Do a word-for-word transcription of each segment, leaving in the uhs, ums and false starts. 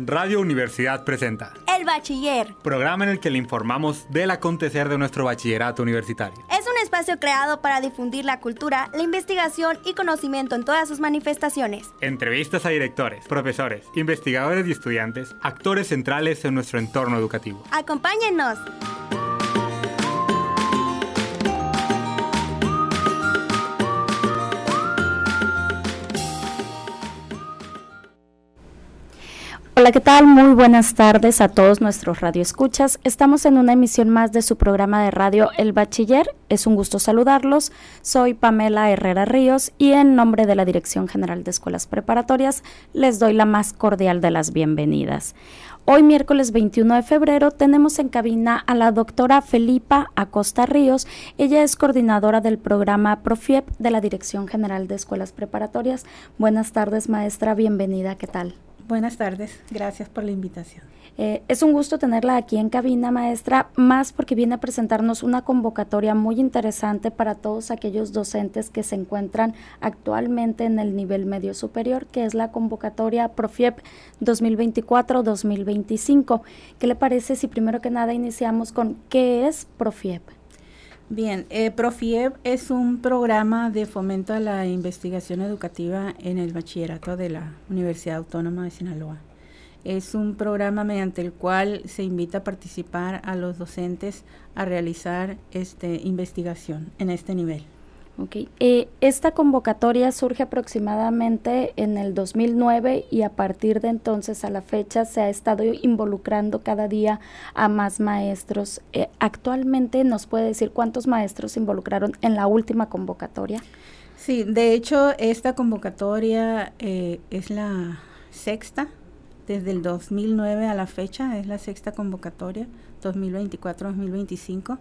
Radio Universidad presenta El Bachiller, programa en el que le informamos del acontecer de nuestro bachillerato universitario. Es un espacio creado para difundir la cultura, la investigación y conocimiento en todas sus manifestaciones. Entrevistas a directores, profesores, investigadores y estudiantes, actores centrales en nuestro entorno educativo. ¡Acompáñennos! Hola, ¿qué tal? Muy buenas tardes a todos nuestros radioescuchas. Estamos en una emisión más de su programa de radio El Bachiller. Es un gusto saludarlos. Soy Pamela Herrera Ríos y en nombre de la Dirección General de Escuelas Preparatorias les doy la más cordial de las bienvenidas. Hoy, miércoles veintiuno de febrero, tenemos en cabina a la doctora Felipa Acosta Ríos. Ella es coordinadora del programa PROFIEP de la Dirección General de Escuelas Preparatorias. Buenas tardes, maestra. Bienvenida. ¿Qué tal? Buenas tardes, gracias por la invitación. Eh, es un gusto tenerla aquí en cabina, maestra, más porque viene a presentarnos una convocatoria muy interesante para todos aquellos docentes que se encuentran actualmente en el nivel medio superior, que es la convocatoria PROFIEP dos mil veinticuatro dos mil veinticinco. ¿Qué le parece si primero que nada iniciamos con qué es PROFIEP? Bien, eh, PROFIEP es un programa de fomento a la investigación educativa en el bachillerato de la Universidad Autónoma de Sinaloa. Es un programa mediante el cual se invita a participar a los docentes a realizar este, investigación en este nivel. Okay. Eh, esta convocatoria surge aproximadamente en el dos mil nueve y a partir de entonces a la fecha se ha estado involucrando cada día a más maestros. Eh, actualmente, ¿nos puede decir cuántos maestros se involucraron en la última convocatoria? Sí, de hecho esta convocatoria eh, es la sexta, desde el dos mil nueve a la fecha, es la sexta convocatoria, dos mil veinticuatro dos mil veinticinco.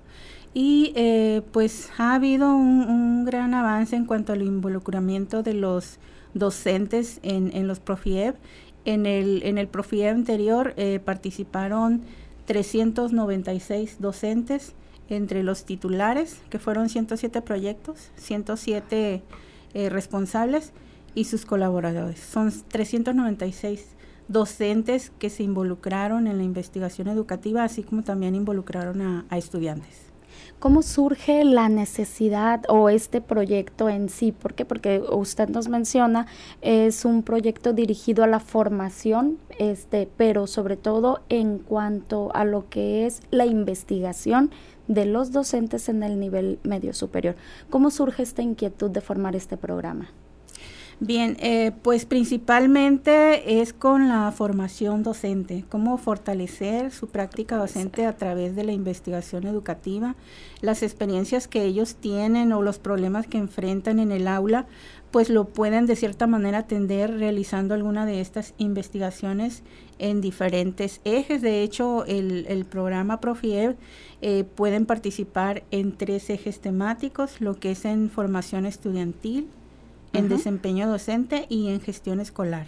Y eh, pues ha habido un, un gran avance en cuanto al involucramiento de los docentes en, en los PROFIEP. En el, en el PROFIEP anterior eh, participaron trescientos noventa y seis docentes entre los titulares, que fueron ciento siete proyectos, ciento siete eh, responsables y sus colaboradores. Son trescientos noventa y seis docentes que se involucraron en la investigación educativa, así como también involucraron a, a estudiantes. ¿Cómo surge la necesidad o este proyecto en sí? ¿Por qué? Porque usted nos menciona, es un proyecto dirigido a la formación, este, pero sobre todo en cuanto a lo que es la investigación de los docentes en el nivel medio superior. ¿Cómo surge esta inquietud de formar este programa? Bien, eh, pues principalmente es con la formación docente, cómo fortalecer su práctica docente a través de la investigación educativa, las experiencias que ellos tienen o los problemas que enfrentan en el aula, pues lo pueden de cierta manera atender realizando alguna de estas investigaciones en diferentes ejes. De hecho, el, el programa PROFIEP eh, pueden participar en tres ejes temáticos, lo que es en formación estudiantil, en uh-huh. desempeño docente y en gestión escolar.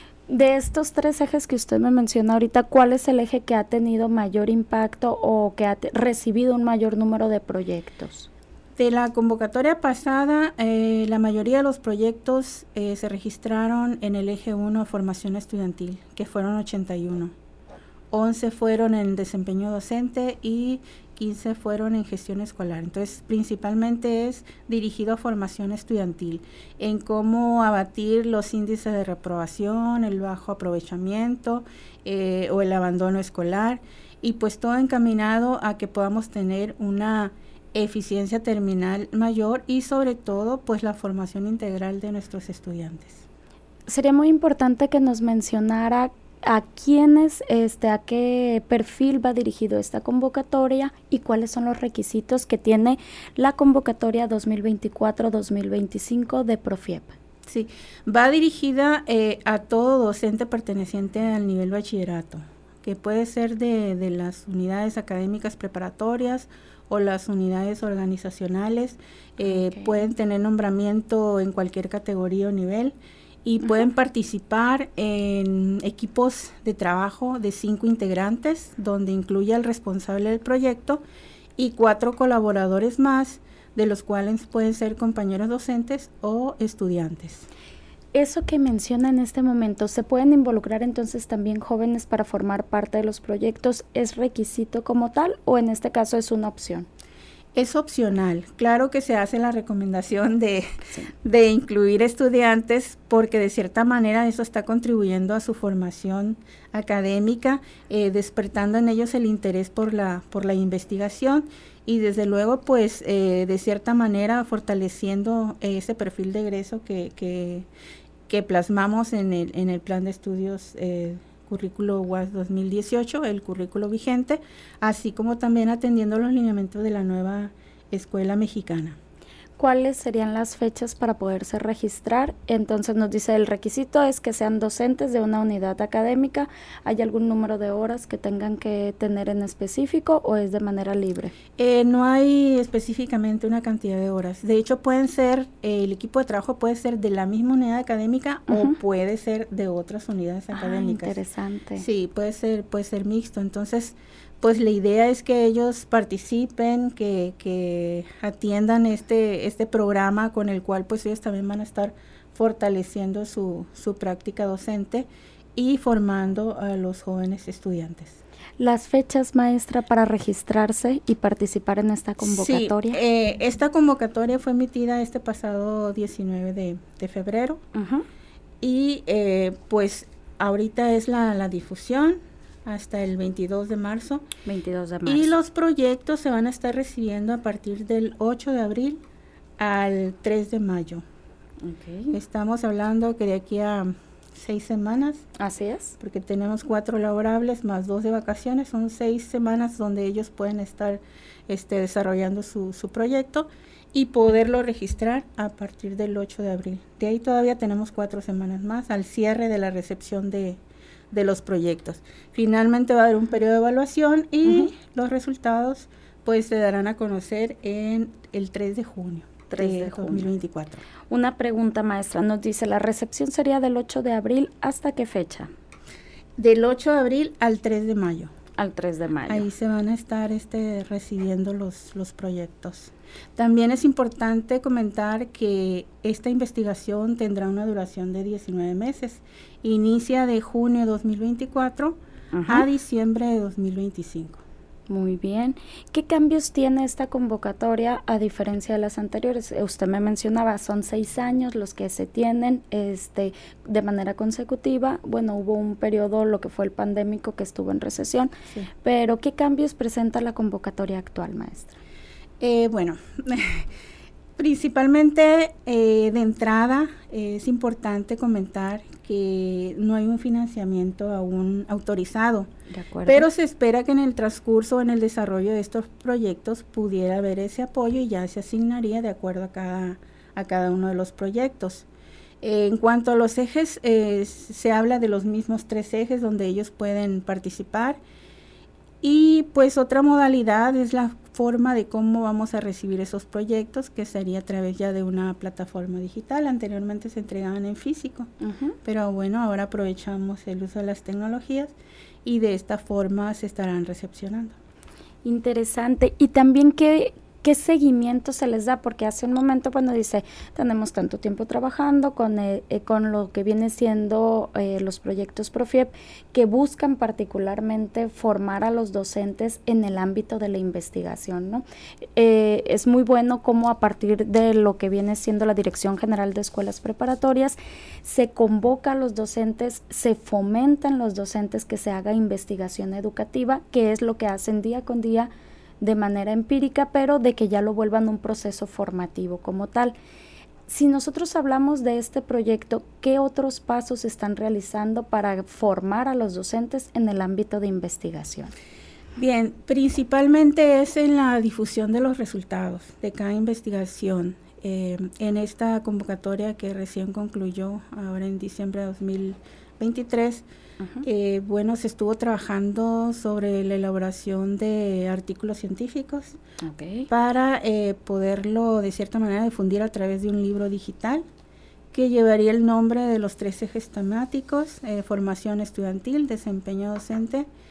De estos tres ejes que usted me menciona ahorita, ¿cuál es el eje que ha tenido mayor impacto o que ha te- recibido un mayor número de proyectos? De la convocatoria pasada, eh, la mayoría de los proyectos eh, se registraron en el eje uno, formación estudiantil, que fueron ochenta y uno. once fueron en desempeño docente y quince fueron en gestión escolar. Entonces, principalmente es dirigido a formación estudiantil, en cómo abatir los índices de reprobación, el bajo aprovechamiento eh, o el abandono escolar, y pues todo encaminado a que podamos tener una eficiencia terminal mayor y sobre todo pues la formación integral de nuestros estudiantes. Sería muy importante que nos mencionara a quiénes, este, a qué perfil va dirigido esta convocatoria y cuáles son los requisitos que tiene la convocatoria dos mil veinticuatro dos mil veinticinco de PROFIEP. Sí, va dirigida eh, a todo docente perteneciente al nivel bachillerato, que puede ser de, de las unidades académicas preparatorias o las unidades organizacionales, eh, okay. Pueden tener nombramiento en cualquier categoría o nivel, y pueden uh-huh. participar en equipos de trabajo de cinco integrantes, donde incluye al responsable del proyecto y cuatro colaboradores más, de los cuales pueden ser compañeros docentes o estudiantes. Eso que menciona en este momento, ¿se pueden involucrar entonces también jóvenes para formar parte de los proyectos? ¿Es requisito como tal o en este caso es una opción? Es opcional. Claro que se hace la recomendación de, Sí. de incluir estudiantes porque de cierta manera eso está contribuyendo a su formación académica, eh, despertando en ellos el interés por la, por la investigación y desde luego pues eh, de cierta manera fortaleciendo eh, ese perfil de egreso que, que, que plasmamos en el, en el plan de estudios eh, currículo U A S dos mil dieciocho, el currículo vigente, así como también atendiendo los lineamientos de la nueva escuela mexicana. ¿Cuáles serían las fechas para poderse registrar? Entonces nos dice el requisito es que sean docentes de una unidad académica. ¿Hay algún número de horas que tengan que tener en específico o es de manera libre? Eh, no hay específicamente una cantidad de horas. De hecho, pueden ser, eh, el equipo de trabajo puede ser de la misma unidad académica uh-huh. o puede ser de otras unidades ah, académicas. Interesante. Sí, puede ser, puede ser mixto. Entonces, pues la idea es que ellos participen, que, que atiendan este, este programa con el cual pues ellos también van a estar fortaleciendo su, su práctica docente y formando a los jóvenes estudiantes. Las fechas, maestra, para registrarse y participar en esta convocatoria. Sí, eh, esta convocatoria fue emitida este pasado diecinueve de, de febrero uh-huh. y eh, pues ahorita es la, la difusión hasta el veintidós de marzo. veintidós de marzo. Y los proyectos se van a estar recibiendo a partir del ocho de abril al tres de mayo. Okay. Estamos hablando que de aquí a seis semanas. Así es. Porque tenemos cuatro laborables más dos de vacaciones. Son seis semanas donde ellos pueden estar este, desarrollando su, su proyecto y poderlo registrar a partir del ocho de abril. De ahí todavía tenemos cuatro semanas más al cierre de la recepción de de los proyectos. Finalmente va a haber un periodo de evaluación y uh-huh. los resultados pues se darán a conocer en el tres de junio de dos mil veinticuatro. Una pregunta, maestra, nos dice, ¿la recepción sería del ocho de abril hasta qué fecha? Del ocho de abril al tres de mayo. Al tres de mayo. Ahí se van a estar este, recibiendo los, los proyectos. También es importante comentar que esta investigación tendrá una duración de diecinueve meses. Inicia de junio de dos mil veinticuatro uh-huh. a diciembre de dos mil veinticinco. Muy bien. ¿Qué cambios tiene esta convocatoria a diferencia de las anteriores? Usted me mencionaba, son seis años los que se tienen este, de manera consecutiva. Bueno, hubo un periodo, lo que fue el pandémico, que estuvo en recesión. Sí. Pero, ¿qué cambios presenta la convocatoria actual, maestra? Eh, bueno, principalmente eh, de entrada eh, es importante comentar que no hay un financiamiento aún autorizado, de acuerdo. Pero se espera que en el transcurso, en el desarrollo de estos proyectos pudiera haber ese apoyo y ya se asignaría de acuerdo a cada, a cada uno de los proyectos. Eh, en cuanto a los ejes, eh, se habla de los mismos tres ejes donde ellos pueden participar. Y pues otra modalidad es la forma de cómo vamos a recibir esos proyectos, que sería a través ya de una plataforma digital. Anteriormente se entregaban en físico, uh-huh. pero bueno, ahora aprovechamos el uso de las tecnologías y de esta forma se estarán recepcionando. Interesante. Y también qué, qué seguimiento se les da, porque hace un momento cuando dice, tenemos tanto tiempo trabajando con, eh, eh, con lo que viene siendo eh, los proyectos Profiep, que buscan particularmente formar a los docentes en el ámbito de la investigación, ¿no? Eh, es muy bueno cómo a partir de lo que viene siendo la Dirección General de Escuelas Preparatorias, se convoca a los docentes, se fomentan los docentes que se haga investigación educativa, que es lo que hacen día con día de manera empírica, pero de que ya lo vuelvan un proceso formativo como tal. Si nosotros hablamos de este proyecto, ¿qué otros pasos están realizando para formar a los docentes en el ámbito de investigación? Bien, principalmente es en la difusión de los resultados de cada investigación. Eh, en esta convocatoria que recién concluyó ahora en diciembre de dos mil veintitrés, uh-huh. eh, bueno, se estuvo trabajando sobre la elaboración de artículos científicos okay. para eh, poderlo de cierta manera difundir a través de un libro digital que llevaría el nombre de los tres ejes temáticos, eh, formación estudiantil, desempeño docente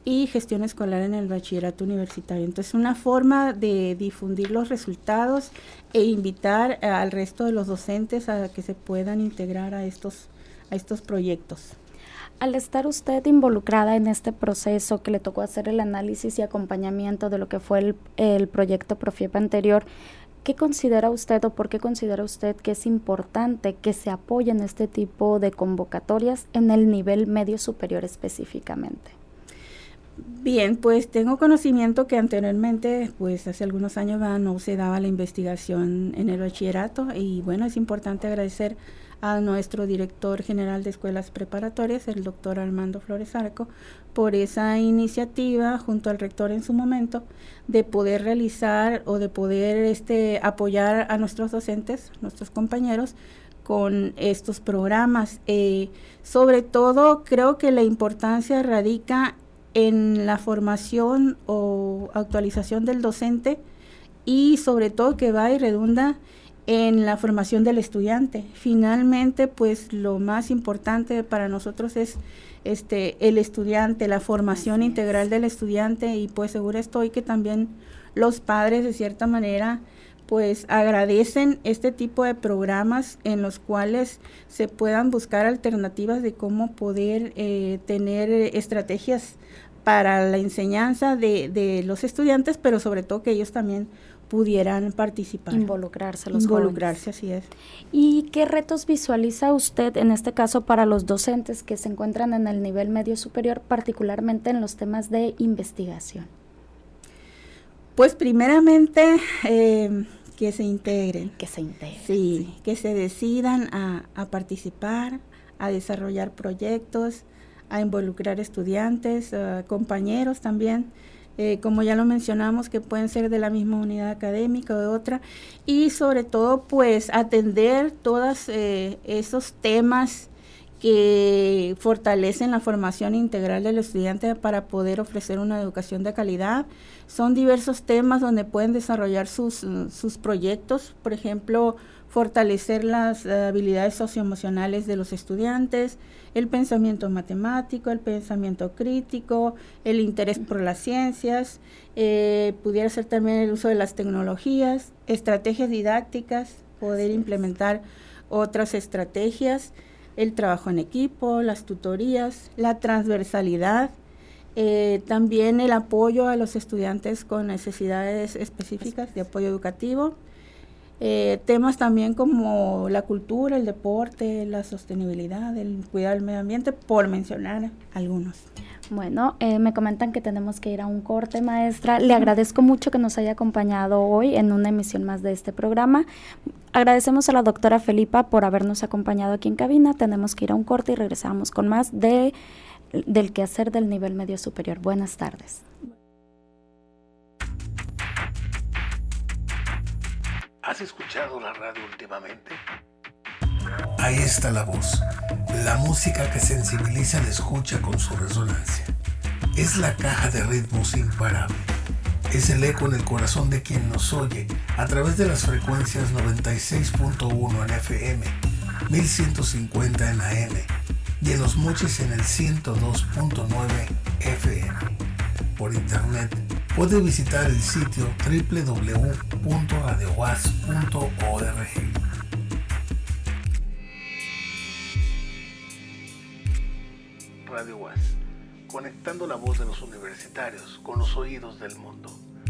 y gestión escolar en el bachillerato universitario. Entonces, una forma de difundir los resultados e invitar al resto de los docentes a que se puedan integrar a estos, a estos proyectos. Al estar usted involucrada en este proceso que le tocó hacer el análisis y acompañamiento de lo que fue el, el proyecto Profiepa anterior, ¿qué considera usted o por qué considera usted que es importante que se apoyen este tipo de convocatorias en el nivel medio superior específicamente? Bien, pues tengo conocimiento que anteriormente, pues hace algunos años ¿verdad? no se daba la investigación en el bachillerato y bueno, es importante agradecer a nuestro director general de escuelas preparatorias, el doctor Armando Flores Arco, por esa iniciativa junto al rector en su momento de poder realizar o de poder este, apoyar a nuestros docentes, nuestros compañeros, con estos programas. Eh, sobre todo, creo que la importancia radica en la formación o actualización del docente y sobre todo que va y redunda en la formación del estudiante. Finalmente, pues lo más importante para nosotros es este el estudiante, la formación Así integral es. del estudiante y pues seguro estoy que también los padres de cierta manera pues agradecen este tipo de programas en los cuales se puedan buscar alternativas de cómo poder eh, tener estrategias para la enseñanza de, de los estudiantes, pero sobre todo que ellos también pudieran participar. Involucrarse los Involucrarse, jóvenes. Así es. ¿Y qué retos visualiza usted, en este caso, para los docentes que se encuentran en el nivel medio superior, particularmente en los temas de investigación? Pues primeramente, eh, que se integren. Que se integren. Sí, sí. que se decidan a, a participar, a desarrollar proyectos, a involucrar estudiantes, uh, compañeros también. Eh, como ya lo mencionamos, que pueden ser de la misma unidad académica o de otra, y sobre todo pues atender todos eh, esos temas que fortalecen la formación integral del estudiante para poder ofrecer una educación de calidad. Son diversos temas donde pueden desarrollar sus, sus proyectos, por ejemplo, fortalecer las uh, habilidades socioemocionales de los estudiantes, el pensamiento matemático, el pensamiento crítico, el interés por las ciencias, eh, pudiera ser también el uso de las tecnologías, estrategias didácticas, poder implementar otras estrategias, el trabajo en equipo, las tutorías, la transversalidad, eh, también el apoyo a los estudiantes con necesidades específicas de apoyo educativo. Eh, temas también como la cultura, el deporte, la sostenibilidad, el cuidado del medio ambiente, por mencionar algunos. Bueno, eh, me comentan que tenemos que ir a un corte, maestra. Le agradezco mucho que nos haya acompañado hoy en una emisión más de este programa. Agradecemos a la doctora Felipa por habernos acompañado aquí en cabina. Tenemos que ir a un corte y regresamos con más de, del quehacer del nivel medio superior. Buenas tardes. ¿Has escuchado la radio últimamente? Ahí está la voz, la música que sensibiliza al escucha con su resonancia. Es la caja de ritmos imparable. Es el eco en el corazón de quien nos oye a través de las frecuencias noventa y seis punto uno en F M, mil ciento cincuenta en A M y en Los Mochis en el ciento dos punto nueve F M. Por internet, puede visitar el sitio doble u doble u doble u punto radio u a s punto org. Radio U A S, conectando la voz de los universitarios con los oídos del mundo.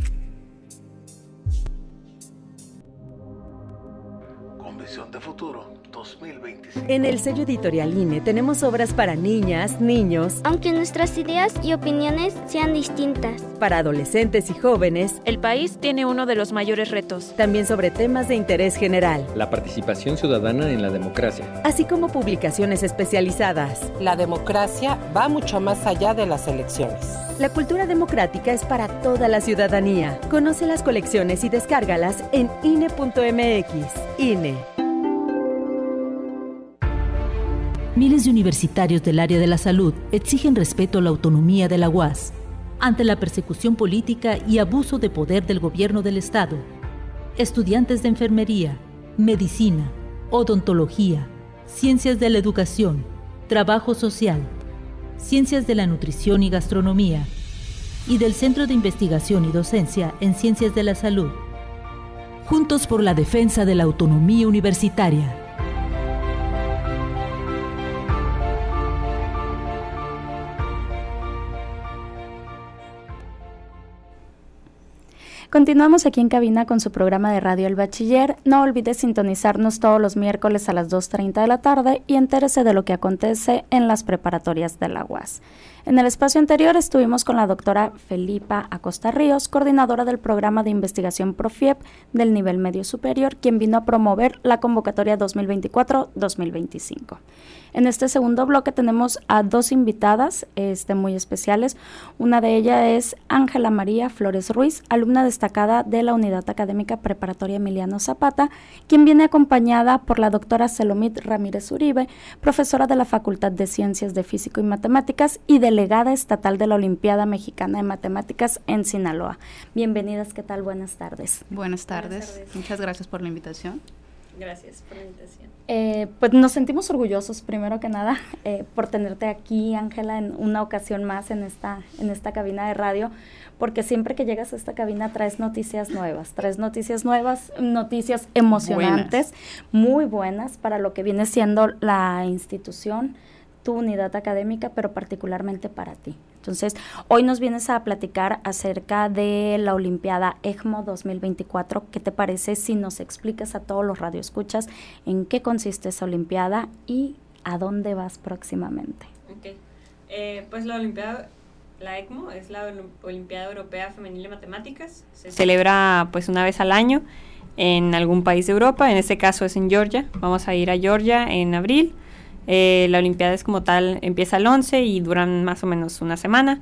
Con visión de futuro dos mil veinticinco. En el sello editorial I N E tenemos obras para niñas, niños, aunque nuestras ideas y opiniones sean distintas. Para adolescentes y jóvenes. El país tiene uno de los mayores retos. También sobre temas de interés general. La participación ciudadana en la democracia. Así como publicaciones especializadas. La democracia va mucho más allá de las elecciones. La cultura democrática es para toda la ciudadanía. Conoce las colecciones y descárgalas en I N E punto M X. I N E. Miles de universitarios del área de la salud exigen respeto a la autonomía de la U A S ante la persecución política y abuso de poder del gobierno del Estado. Estudiantes de enfermería, medicina, odontología, ciencias de la educación, trabajo social, ciencias de la nutrición y gastronomía y del Centro de Investigación y Docencia en Ciencias de la Salud. Juntos por la defensa de la autonomía universitaria. Continuamos aquí en cabina con su programa de radio El Bachiller. No olvide sintonizarnos todos los miércoles a las dos treinta de la tarde y entérese de lo que acontece en las preparatorias de la U A S. En el espacio anterior estuvimos con la doctora Felipa Acosta Ríos, coordinadora del programa de investigación PROFIEP del nivel medio superior, quien vino a promover la convocatoria dos mil veinticuatro dos mil veinticinco. En este segundo bloque tenemos a dos invitadas este, muy especiales. Una de ellas es Ángela María Flores Ruiz, alumna destacada de la Unidad Académica Preparatoria Emiliano Zapata, quien viene acompañada por la doctora Selomit Ramírez Uribe, profesora de la Facultad de Ciencias de Físico y Matemáticas y delegada estatal de la Olimpiada Mexicana de Matemáticas en Sinaloa. Bienvenidas, ¿qué tal? Buenas tardes. Buenas tardes, Buenas tardes. Muchas gracias por la invitación. Gracias por la invitación. Eh, pues nos sentimos orgullosos, primero que nada, eh, por tenerte aquí, Ángela, en una ocasión más en esta, en esta cabina de radio, porque siempre que llegas a esta cabina traes noticias nuevas, traes noticias nuevas, noticias emocionantes, buenas. muy buenas para lo que viene siendo la institución, tu unidad académica, pero particularmente para ti. Entonces, hoy nos vienes a platicar acerca de la Olimpiada ECMO dos mil veinticuatro. ¿Qué te parece si nos explicas a todos los radioescuchas en qué consiste esa Olimpiada y a dónde vas próximamente? Ok, eh, pues la Olimpiada, la ECMO es la Olimpiada Europea Femenil de Matemáticas. Se celebra pues una vez al año en algún país de Europa, en este caso es en Georgia. Vamos a ir a Georgia en abril. Eh, la Olimpiada es como tal, empieza el once y duran más o menos una semana.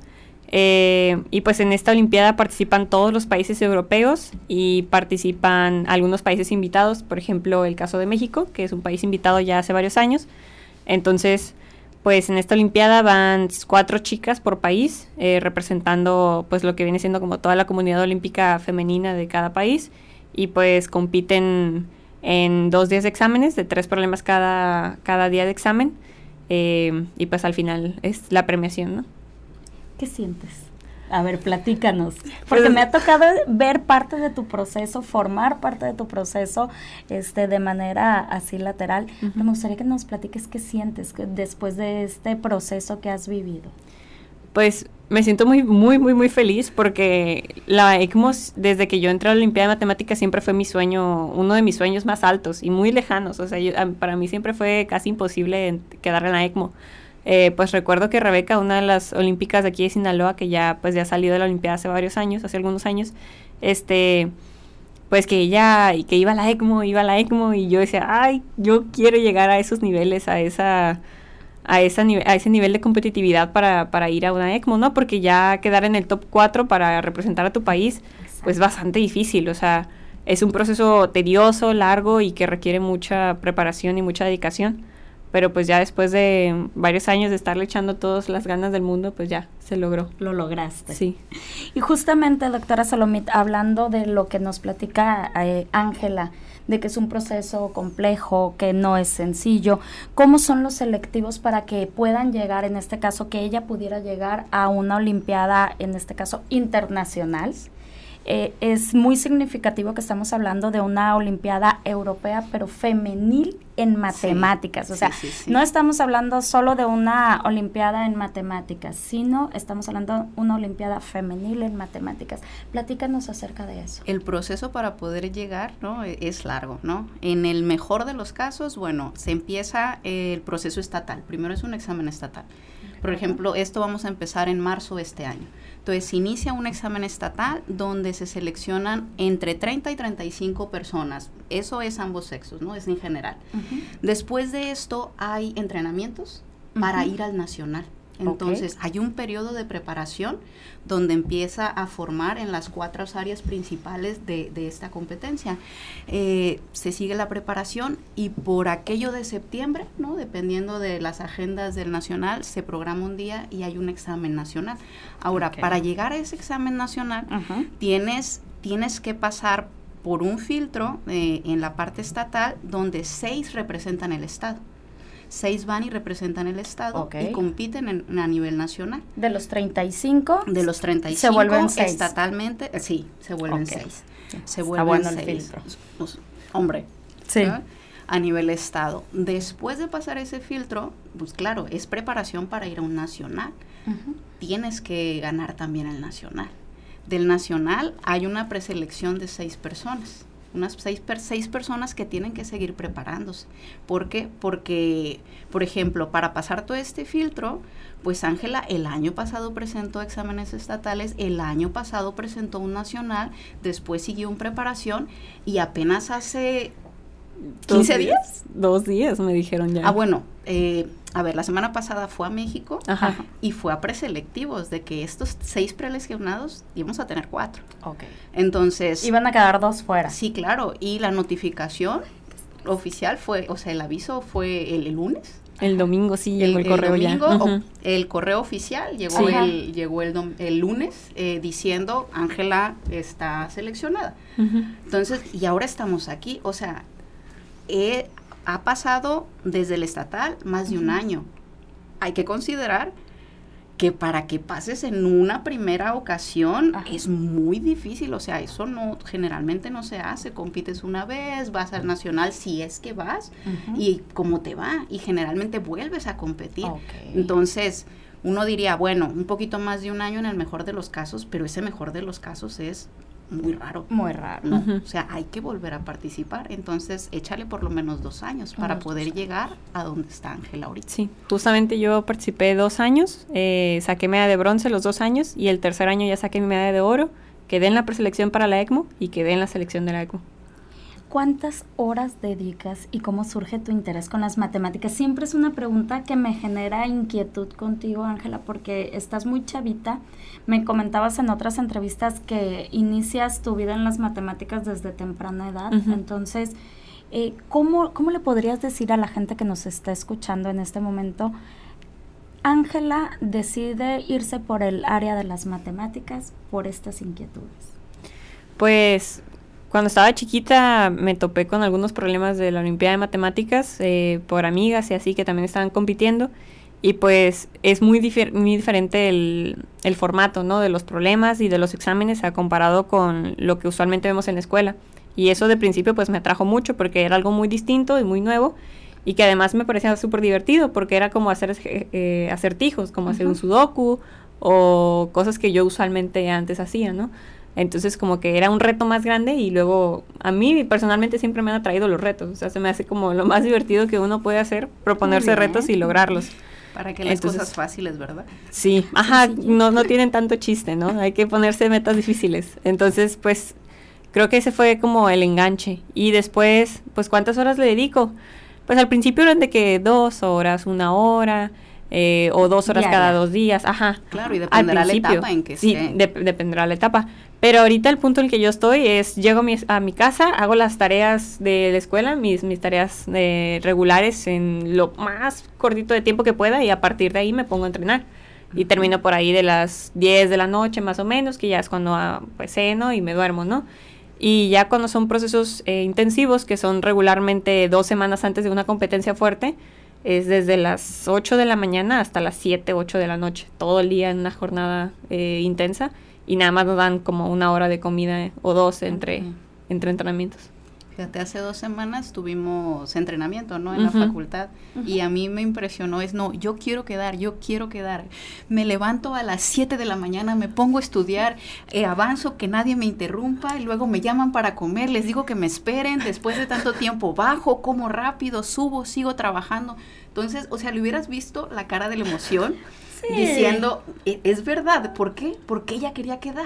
Eh, y pues en esta Olimpiada participan todos los países europeos y participan algunos países invitados, por ejemplo el caso de México, que es un país invitado ya hace varios años. Entonces, pues en esta Olimpiada van cuatro chicas por país, eh, representando pues lo que viene siendo como toda la comunidad olímpica femenina de cada país, y pues compiten en dos días de exámenes, de tres problemas cada, cada día de examen, eh, y pues al final es la premiación, ¿no? ¿Qué sientes? A ver, platícanos, porque me ha tocado ver parte de tu proceso, formar parte de tu proceso este, de manera así lateral, uh-huh. pero me gustaría que nos platiques qué sientes después de este proceso que has vivido. Pues me siento muy, muy, muy, muy feliz porque la ECMO, desde que yo entré a la Olimpiada de Matemáticas, siempre fue mi sueño, uno de mis sueños más altos y muy lejanos. O sea, yo, para mí siempre fue casi imposible quedar en la ECMO. Eh, pues recuerdo que Rebeca, una de las olímpicas de aquí de Sinaloa, que ya pues ya salió de la Olimpiada hace varios años, hace algunos años, este, pues que ella, que iba a la ECMO, iba a la ECMO, y yo decía, ay, yo quiero llegar a esos niveles, a esa... A, esa nive- a ese nivel de competitividad para, para ir a una ECMO, ¿no? Porque ya quedar en el top cuatro para representar a tu país, Exacto. pues bastante difícil, o sea, es un proceso tedioso, largo y que requiere mucha preparación y mucha dedicación, pero pues ya después de varios años de estarle echando todas las ganas del mundo, pues ya se logró. Lo lograste. Sí. Y justamente, doctora Salomit, hablando de lo que nos platica eh, Ángela, de que es un proceso complejo, que no es sencillo, ¿cómo son los selectivos para que puedan llegar, en este caso, que ella pudiera llegar a una olimpiada, en este caso, internacional? Eh, es muy significativo que estamos hablando de una olimpiada europea, pero femenil en matemáticas. Sí, o sea, sí, sí, sí. no estamos hablando solo de una olimpiada en matemáticas, sino estamos hablando de una olimpiada femenil en matemáticas. Platícanos acerca de eso. El proceso para poder llegar, ¿no?, es largo, ¿no? En el mejor de los casos, bueno, se empieza el proceso estatal. Primero es un examen estatal. Por ejemplo, esto vamos a empezar en marzo de este año. Entonces, se inicia un examen estatal donde se seleccionan entre treinta y treinta y cinco personas. Eso es ambos sexos, ¿no? Es en general. Uh-huh. Después de esto, hay entrenamientos uh-huh. para ir al nacional. Entonces, okay. hay un periodo de preparación donde empieza a formar en las cuatro áreas principales de, de esta competencia. Eh, se sigue la preparación y por aquello de septiembre, ¿no?, dependiendo de las agendas del nacional, se programa un día y hay un examen nacional. Ahora, okay. para llegar a ese examen nacional, uh-huh. tienes, tienes que pasar por un filtro eh, en la parte estatal donde seis representan el estado. seis van y representan el estado Okay. y compiten en, a nivel nacional. De los treinta y cinco, de los treinta y cinco se vuelven seis. Estatalmente, eh, sí, se vuelven Okay. seis. Se Está vuelven bueno el seis. filtro. Pues, hombre, Sí. ¿no? A nivel estado. Después de pasar ese filtro, pues claro, es preparación para ir a un nacional. Uh-huh. Tienes que ganar también el nacional. Del nacional hay una preselección de seis personas. Unas seis, per, seis personas que tienen que seguir preparándose. ¿Por qué? Porque, por ejemplo, para pasar todo este filtro, pues Ángela el año pasado presentó exámenes estatales, el año pasado presentó un nacional, después siguió en preparación y apenas hace quince días. Dos días me dijeron ya. Ah, bueno, eh, a ver, la semana pasada fue a México Ajá. y fue a preselectivos, de que estos seis preseleccionados íbamos a tener cuatro. Ok. Entonces... Iban a quedar dos fuera. Sí, claro, y la notificación oficial fue, o sea, el aviso fue el, el lunes. El domingo sí llegó el, el correo el domingo, ya. o, uh-huh. El correo oficial llegó Sí. el llegó el, dom, el lunes eh, diciendo Ángela está seleccionada. Uh-huh. Entonces, y ahora estamos aquí, o sea, eh, ha pasado desde el estatal más de uh-huh. un año. Hay que considerar que para que pases en una primera ocasión Ajá. es muy difícil, o sea, eso no generalmente no se hace, compites una vez, vas al nacional si es que vas uh-huh. y cómo te va, y generalmente vuelves a competir. Okay. Entonces, uno diría, bueno, un poquito más de un año en el mejor de los casos, pero ese mejor de los casos es muy raro. Muy raro. ¿No? Uh-huh. O sea, hay que volver a participar. Entonces, échale por lo menos dos años para unos poder llegar a donde está Ángela ahorita. Sí, justamente yo participé dos años, eh, saqué medalla de bronce los dos años y el tercer año ya saqué mi medalla de oro, quedé en la preselección para la ECMO y quedé en la selección de la ECMO. ¿Cuántas horas dedicas y cómo surge tu interés con las matemáticas? Siempre es una pregunta que me genera inquietud contigo, Ángela, porque estás muy chavita. Me comentabas en otras entrevistas que inicias tu vida en las matemáticas desde temprana edad. Uh-huh. Entonces, eh, ¿cómo, ¿cómo le podrías decir a la gente que nos está escuchando en este momento? Ángela decide irse por el área de las matemáticas por estas inquietudes. Pues... Cuando estaba chiquita me topé con algunos problemas de la Olimpiada de Matemáticas eh, por amigas y así que también estaban compitiendo y pues es muy, difer- muy diferente el, el formato, ¿no? De los problemas y de los exámenes a comparado con lo que usualmente vemos en la escuela. Y eso de principio pues me atrajo mucho porque era algo muy distinto y muy nuevo y que además me parecía súper divertido porque era como hacer eh, acertijos, como uh-huh. hacer un sudoku o cosas que yo usualmente antes hacía, ¿no? Entonces como que era un reto más grande y luego a mí personalmente siempre me han atraído los retos, o sea, se me hace como lo más divertido que uno puede hacer, proponerse retos y lograrlos. Para que las Entonces, cosas fáciles, ¿verdad? Sí, ajá, no, no tienen tanto chiste, ¿no? Hay que ponerse metas difíciles. Entonces, pues, creo que ese fue como el enganche. Y después, pues, ¿cuántas horas le dedico? Pues al principio eran de que dos horas, una hora... Eh, o dos horas Diaria. cada dos días, ajá. Claro, y dependerá la etapa en que sí, esté. De, dependerá la etapa. Pero ahorita el punto en el que yo estoy es, llego mi, a mi casa, hago las tareas de la escuela, mis, mis tareas eh, regulares en lo más cortito de tiempo que pueda y a partir de ahí me pongo a entrenar. Y termino por ahí de las diez de la noche más o menos, que ya es cuando ah, pues ceno y me duermo, ¿no? Y ya cuando son procesos eh, intensivos, que son regularmente dos semanas antes de una competencia fuerte, es desde las ocho de la mañana hasta las siete, ocho de la noche, todo el día en una jornada eh, intensa y nada más nos dan como una hora de comida eh, o dos entre, uh-huh. entre entrenamientos. Fíjate, hace dos semanas tuvimos entrenamiento, ¿no? En uh-huh. la facultad uh-huh. y a mí me impresionó, es no, yo quiero quedar, yo quiero quedar. Me levanto a las siete de la mañana, me pongo a estudiar, eh, avanzo, que nadie me interrumpa y luego me llaman para comer, les digo que me esperen, después de tanto tiempo bajo, como rápido, subo, sigo trabajando. Entonces, o sea, le hubieras visto la cara de la emoción sí. diciendo, es verdad, ¿por qué? Porque ella quería quedar.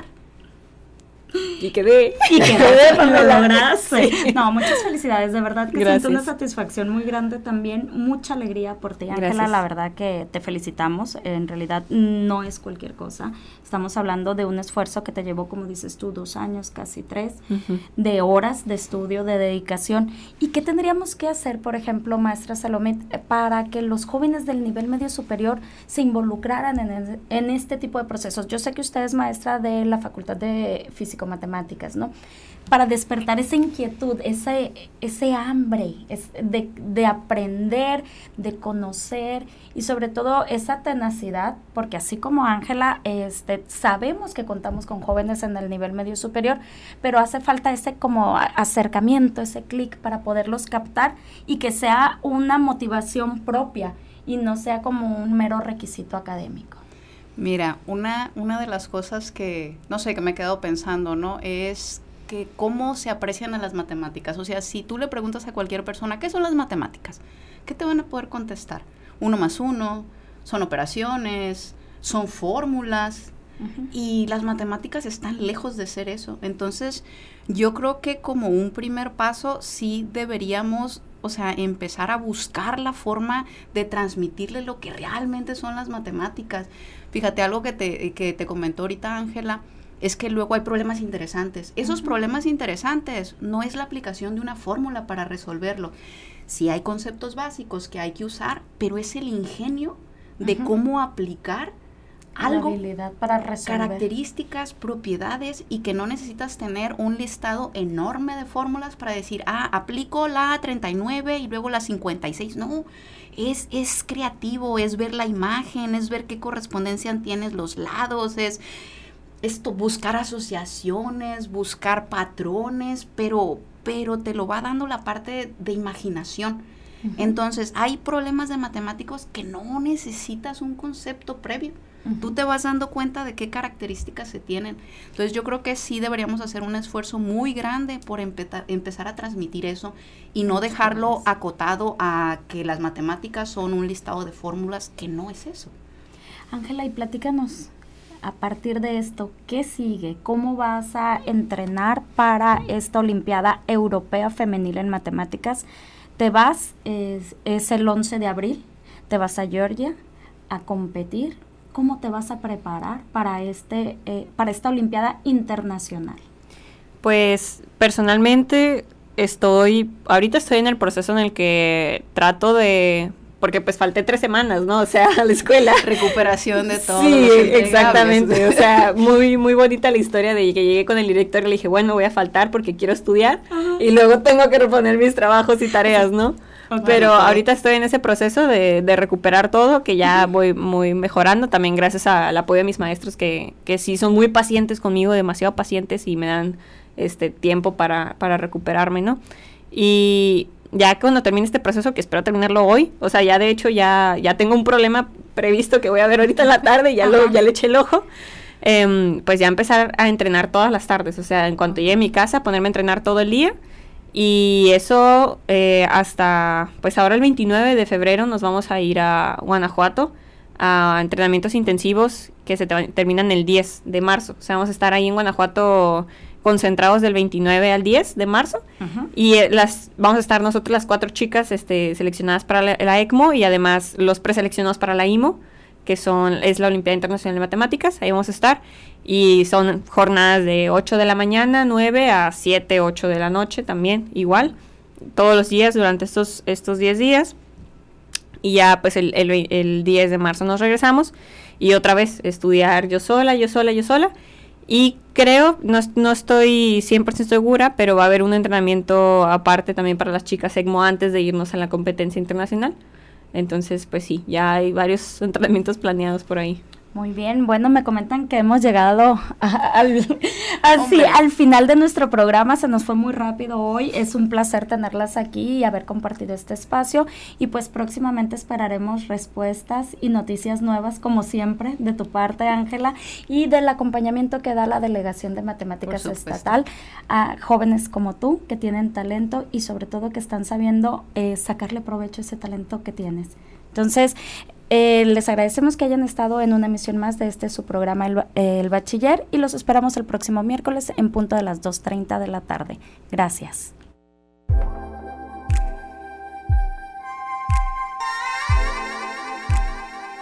Y quedé. Y quedé, lo lograste. Sí. No, muchas felicidades, de verdad que Gracias. siento una satisfacción muy grande también, mucha alegría por ti, Ángela, la verdad que te felicitamos, en realidad no es cualquier cosa, estamos hablando de un esfuerzo que te llevó, como dices tú, dos años, casi tres, uh-huh. de horas de estudio, de dedicación. ¿Y qué tendríamos que hacer, por ejemplo, maestra Salomé, para que los jóvenes del nivel medio superior se involucraran en, el, en este tipo de procesos? Yo sé que usted es maestra de la Facultad de Físico físico-matemáticas, ¿no? Para despertar esa inquietud, ese, ese hambre es de, de aprender, de conocer y sobre todo esa tenacidad, porque así como Ángela, este, sabemos que contamos con jóvenes en el nivel medio superior, pero hace falta ese como acercamiento, ese clic para poderlos captar y que sea una motivación propia y no sea como un mero requisito académico. Mira, una, una de las cosas que, no sé, que me he quedado pensando, ¿no? Es que cómo se aprecian a las matemáticas. O sea, si tú le preguntas a cualquier persona, ¿qué son las matemáticas? ¿Qué te van a poder contestar? Uno más uno, son operaciones, son fórmulas, uh-huh. y las matemáticas están lejos de ser eso. Entonces, yo creo que como un primer paso, sí deberíamos, o sea, empezar a buscar la forma de transmitirle lo que realmente son las matemáticas. Fíjate, algo que te, que te comentó ahorita Ángela, es que luego hay problemas interesantes. Esos uh-huh. problemas interesantes no es la aplicación de una fórmula para resolverlo. Sí hay conceptos básicos que hay que usar, pero es el ingenio de uh-huh. cómo aplicar algo, la habilidad para resolver. Características, propiedades, y que no necesitas tener un listado enorme de fórmulas para decir, ah, aplico la treinta y nueve y luego la cincuenta y seis. No, es, es creativo, es ver la imagen, es ver qué correspondencia tienes los lados, es esto, buscar asociaciones, buscar patrones, pero, pero te lo va dando la parte de imaginación. Uh-huh. Entonces, hay problemas de matemáticos que no necesitas un concepto previo. Uh-huh. Tú te vas dando cuenta de qué características se tienen. Entonces, yo creo que sí deberíamos hacer un esfuerzo muy grande por empe- empezar a transmitir eso y no dejarlo acotado a que las matemáticas son un listado de fórmulas, que no es eso. Ángela, y platícanos, a partir de esto, ¿qué sigue? ¿Cómo vas a entrenar para esta Olimpiada Europea Femenil en Matemáticas? Te vas, es, es el once de abril, te vas a Georgia a competir. ¿Cómo te vas a preparar para, este, eh, para esta Olimpiada Internacional? Pues personalmente estoy, ahorita estoy en el proceso en el que trato de... porque pues falté tres semanas, ¿no? O sea, a la escuela. Recuperación de todo. Sí, exactamente. O sea, muy muy bonita la historia de que llegué con el director y le dije, bueno, voy a faltar porque quiero estudiar. Ajá. Y luego tengo que reponer mis trabajos y tareas, ¿no? Okay. Pero okay. ahorita estoy en ese proceso de, de recuperar todo, que ya uh-huh. voy muy mejorando, también gracias al apoyo de mis maestros que, que sí son muy pacientes conmigo, demasiado pacientes, y me dan este tiempo para, para recuperarme, ¿no? Y ya cuando termine este proceso, que espero terminarlo hoy, o sea, ya de hecho ya, ya tengo un problema previsto que voy a ver ahorita en la tarde, y ya, lo, ya le eché el ojo, eh, pues ya empezar a entrenar todas las tardes, o sea, en cuanto llegue a mi casa, ponerme a entrenar todo el día, y eso eh, hasta, pues ahora el veintinueve de febrero nos vamos a ir a Guanajuato a entrenamientos intensivos que se te, terminan el diez de marzo, o sea, vamos a estar ahí en Guanajuato concentrados del veintinueve al diez de marzo, uh-huh. y eh, las vamos a estar nosotros las cuatro chicas este, seleccionadas para la, la ECMO, y además los preseleccionados para la I M O, que son es la Olimpiada Internacional de Matemáticas. Ahí vamos a estar, y son jornadas de ocho de la mañana, nueve a siete, ocho de la noche también, igual, todos los días durante estos estos diez días, y ya pues el, el, el diez de marzo nos regresamos, y otra vez estudiar yo sola, yo sola, yo sola, y creo, no, no estoy cien por ciento segura, pero va a haber un entrenamiento aparte también para las chicas ECMO antes de irnos a la competencia internacional. Entonces, pues sí, ya hay varios entrenamientos planeados por ahí. Muy bien, bueno, me comentan que hemos llegado a, al, así, al final de nuestro programa, se nos fue muy rápido hoy, es un placer tenerlas aquí y haber compartido este espacio, y pues próximamente esperaremos respuestas y noticias nuevas, como siempre, de tu parte, Ángela, y del acompañamiento que da la Delegación de Matemáticas Estatal a jóvenes como tú, que tienen talento y sobre todo que están sabiendo eh, sacarle provecho a ese talento que tienes. Entonces, Eh, les agradecemos que hayan estado en una emisión más de este su programa El, el Bachiller, y los esperamos el próximo miércoles en punto de las dos treinta de la tarde. Gracias.